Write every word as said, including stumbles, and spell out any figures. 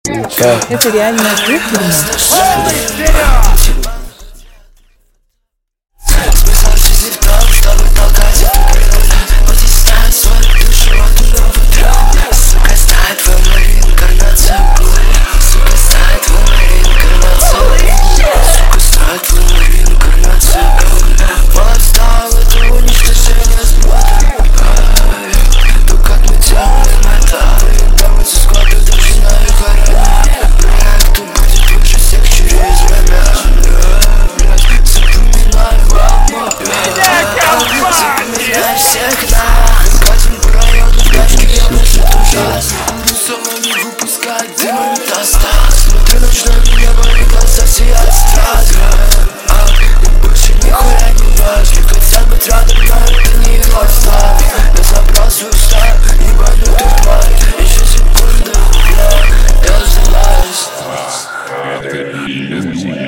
Это реально ответ. Не выпускать дым метастаз. Смотрю ночное небо, и глаза сияют страстно. А, и больше нихуя не важно. Хотят быть рядом, но это не их лайфстайл. Я забрасываю стайл, ебанутых тварь. Еще секунду, я, я взялась.